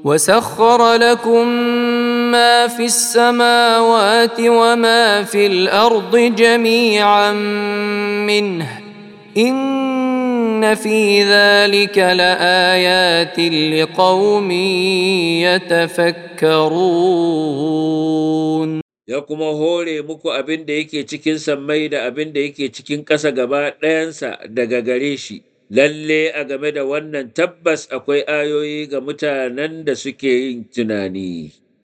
وسخر لكم ما في السماوات وما في الارض جميعا منه ان في ذلك لايات لقوم يتفكرون. Ya kuma hore muku abin da yake cikin sammai da abin da yake cikin ƙasa gaba ɗayansa daga gare shi. Lalle a game da wannan tabbas akwai ayoyi ga mutanen da suke yin tunani.